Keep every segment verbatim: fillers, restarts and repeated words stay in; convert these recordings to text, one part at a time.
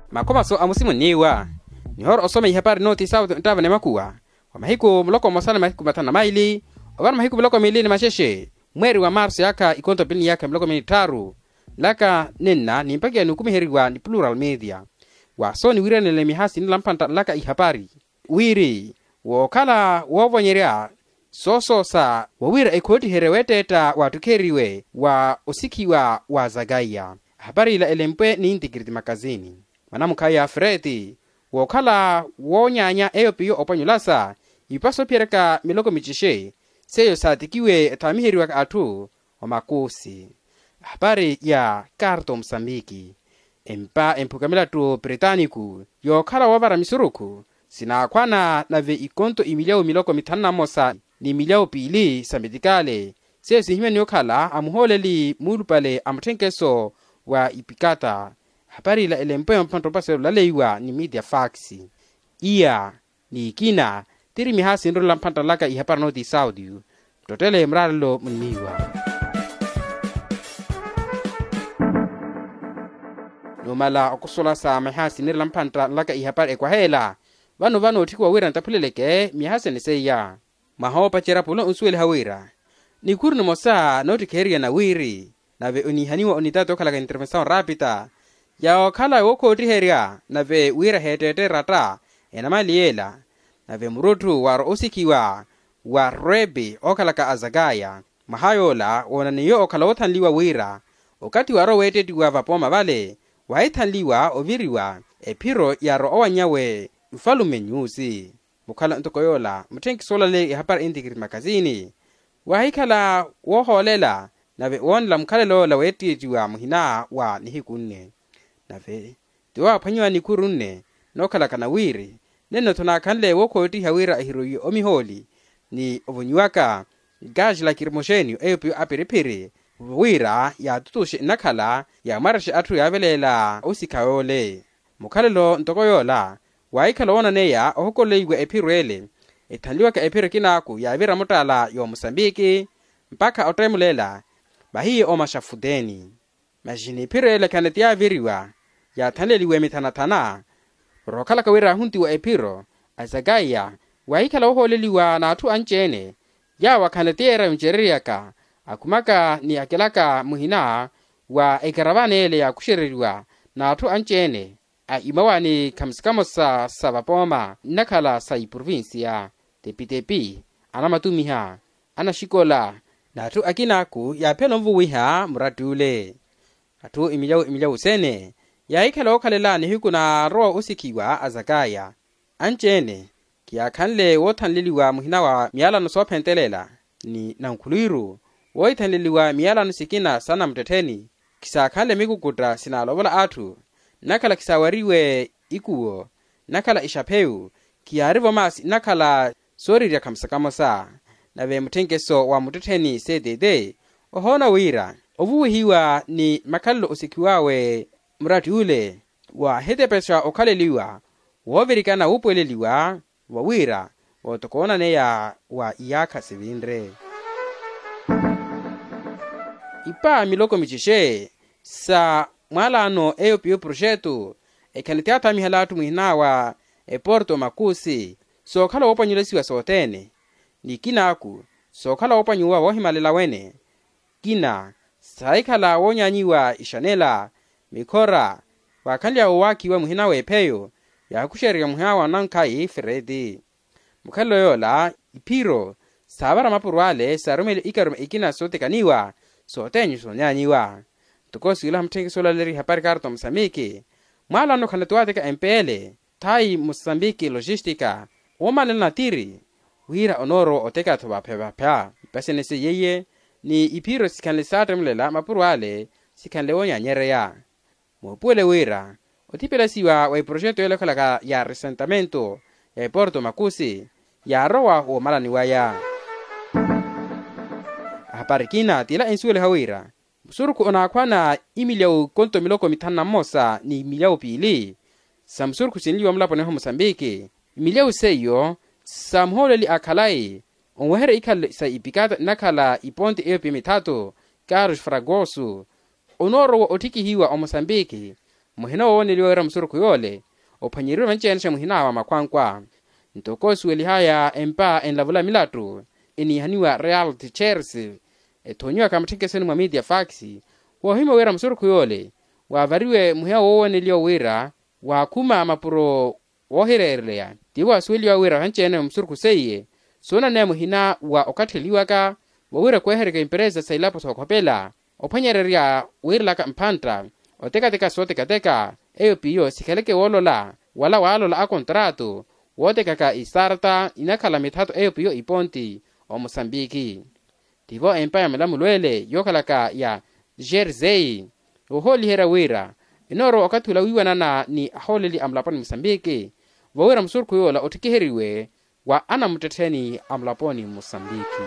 makoma so amusimu niwa ni hor osome ihapari noti South ntava ne makuwa wa mahiku mloko mosana mahiku matana maili ogana mahiku mloko milini masheshe mweri wa Marso yaka ikonto bini yaka mloko militaru laka nena ni mpaka nukumi heriwa ni Plural Media wa so ni wira nele mihasi nilampanta laka ihapari wiri wokala wovonyerea soso sa wawira ekoti hereweteta watukeriwe wa osikiwa wa Zagaya habari ila elempwe ni integrity makazini manamukaya Fredi wokala wonyanya eyopiyo opanyulasa ipaso piereka miloko michishe seyo satikiwe tamiheriwa atu omakusi habari ya Karto Msambiki empa empukamila tu Britaniku yokala wavara misuruku sina kwana nave ikonto imilyao miloko mitana mosa ni milyao pili samedikale seyo sihime nyokala amuholeli mulupale amtenkeso wa ipikata habari la elempo mpanto paselo laleiwa ni media faxi iya ni kina tiri mihasi ndo lampanta laka ihapara noti Saudi totele mralo muniwa nomala okusola sa mihasi nir lampanta laka ihapara ekwahela vano vano tikwa wira ntapuleleke mihasi niseya mahopa chera pulo unsuele hawira ni kurno mosa noti keria na wiri nave unihaniwa unitato kala ka intervention rapida ya kala woko tiheria nave wira hetete rata enamaliela nave murutu waro osikiwa wa Rebe okala ka Azagaya mahayola onaniyo okala othanliwa wira wakati waro weteti wa vapoma vale waithanliwa oviriwa epiro yaro owanyawe ufalume nyusi mukhala ntokoyola mutenki sola le hapar integrity makazini wahikala woholela nave wonla mkhalelo la wetijiwa muhina wa nihikunne nave tiwa phanywa ni kurunne nokhala kana wiri neno thona khanle wokoti hawira hiroyi omiholi ni ovonyuaka gaji la kirmosheni epi aperepere wira ya tutushe nakhala ya marashi atu yavelela usikayole mukhalelo ntokoyola waikhala wona neya ohokoleiwe epirwele ethanliwa ka epire kinaku yavira mutala yo Mosambiki mpaka otremulela bahiye omashafudeni majini pirele kaneti yaviriwa ya thanleliwe mithanatana rokhala kawira hunti wa epiro Azagaya waikhala oholeliwa na atu anchene ya wakanetiera mchereriaka akumaka ni akelaka muhina wa ekaravanele ya kushiririwa na atu anchene a imawani kamsikamosa savapoma nakhala sa provincia tepitepi anamatumiha anashikola na atu akinaku ya penomvu wiha muratule atu imilyau imilyau sene ya ikhala okhalela nihiku na roa usikiwa Azagaya anchene kia khanle wothanliliwa muhina wa miyala no sophentelela ni nankhuliru woithanliliwa miyala no sikina sana mtetheni kisa khanle mikukutra sinalobola atu nakhala kisawariwe ikuwo nakhala ishapeu kiarivo masi nakhala sorirya khamsakamosa nave mutenkeso wa mutetheni sedede ohona wira ovuhiwa ni makhallo usikiwawe murati ule wa hetepesha okhaleliwa wovirikana upweleliwa wa wira wotokona neya wa iyakha sivindre ipa miloko michishe sa mwalano eyopiyo projeto ekhalitiata mihalatu muhina wa e Porto Makusi sokhala wopanyulesiwa sotene ni kinaku sokhala wopanyuwa wohimalela wene kina saikhala wonyanyiwa ishanela mikora wakhalya owakiwa muhina wepeyo yakusheria muhina wa Nankai Fredi mukhalo yola ipiro sabara mapurwale sarumele ikarum ikina sotekaniwa sotenyu sonyanyiwa tukosila mthengi sola leri hapari Karto Msambiki mwalano khanatuateka empele tai Mosambiki logistika womalena natiri wira onoro oteka thoba pheba pha pasenese yeye ni ipiro sikhanle satemlela mapurwale sikhanle wonyanyereya mopule wira otipelasiwa wa projeto yelekhala ya resentamento ya Porto Makusi ya roa o malani waya haparikina tila insuele hawira suruku onakwana imilyau konto miloko mitana mosa ni milyau pili samsuruku sinliwa mlapo neho Mosambiki milyau seyo samholeli akhalai onwehere ikhale sa ipikata nakhala iponte eyopi mitatu Carlos Fragoso onoro otikihiwa o Mosambiki muhina woneliwa wira msuruku yole ophanyiriwe manchenisha muhina wa makwankwa ntokosi weli haya empa enlavula milatu inihaniwa reality chairs etonywa kamathekeseni mwa media faxi wohima wira msuruku yole wavariwe muhia woneliwa wira wa kuma mapuro wohirerelea tiwa sweliwa wira hanchene msuruku seye sona ne muhina wa okatheliwaka wawira kwehereka empresa sailapo sokhopela ophanyereria wirlaka mphanta otekateka sotekateka eyo piyo sikhaleke wolola wala walola a kontrato wotekaka isarta inakhala mithato eyo piyo iponti o Mosambiki tivo empa ya melamulwele yokhalaka ya Jersey uholihera wira inoro okathula wiwanana ni aholeli amlaponi Mosambiki wawira msuruku yola otikiheriwe wa ana mutetheni amlaponi Mosambiki.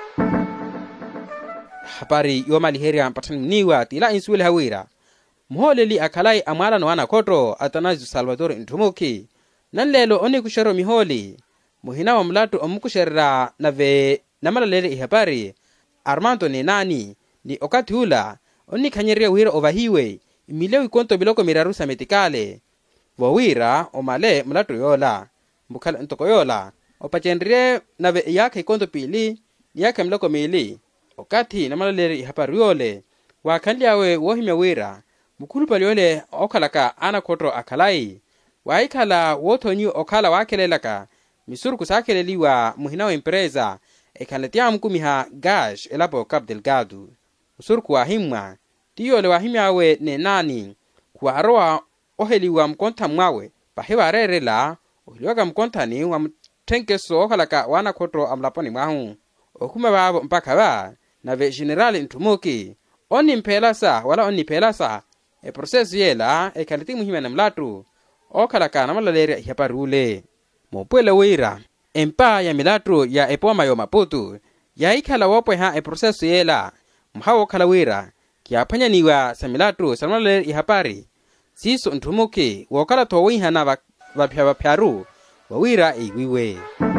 Habari yomaliheria mpatani mniwa tila insuele hawira muholeli akhalai amwala no ana koto Atanazo Salvador Ntumuki nanlelo oni kushero miholi muhina wa mlatu omukusherera nave namalalele ihabari Armando Nenani ni okathula oni khanyeria wira ovahiwe imilewi konto biloko mirarusa metikale wawira omale mlatu yola mbukhala ntoko yola opachenrie nave yake konto pili yake mloko mili okati namalalele ihabari yole wakhanliawe wohimya wira mukulupa yole okhalaka ana koto akhalai waikhala wothonyu okhala wakelelaka misuruku sakeleliwa muhina wa empresa ekhaletia mkumiha gash elapo Cabo Delgado misuruku wahimwa tiyole wahimyawe Nenani kuaroa oheliwa mkonta mwawe pahewa rerela oheliwaka mkontani wa mthenkeso okhalaka wana koto amlaponi mwahu okuma babo mpaka ba nave General Ntumuki oni mpelasa wala oni pelasa e proceso yela ekhaleti muhima na mlatu okhalaka namalalere ihaparule mopwele wira empa ya milatu ya epoma yo Maputo ya ikhala wopweha e proceso yela mhawo khala wira kiaphanyaniwa sa milatu sa namalalere ihapari siso Ntumuki wokhala thowihana vapya vapyaru wawira iwiwe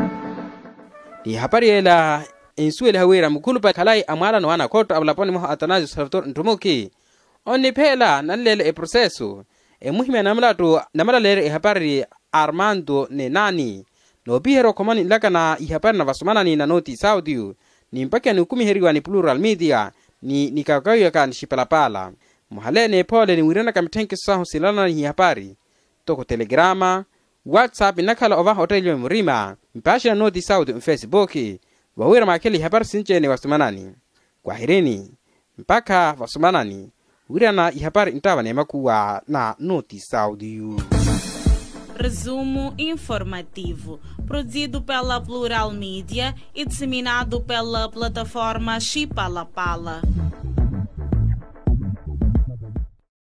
ihapari yela insuele hawira mukulupa khalai amwala no ana koto amlaponi mwa Atanazo Salvador Ntumuki oni phela nanlele e proceso e muhima namlatu namalalere ihapari Armando Nenani no bihero komani lakana ihapari na vasumanani na noti saudio ni mpaka ni kumiheriwa ni plural media ni nikakawya kan shipalapala muhalene pole ni wirana kamtenki sahu silana ni ihapari toko telegrama WhatsApp nakala ova hotelio murima mpashi na noti saudio Facebook wawira makeli ihapari sinchene vasumanani kwahirini mpaka vasumanani wirana ihapari intava nema kuwa na noti saudio. Resumo informativo, produzido pela Plural Mídia e disseminado pela plataforma Chipalapala.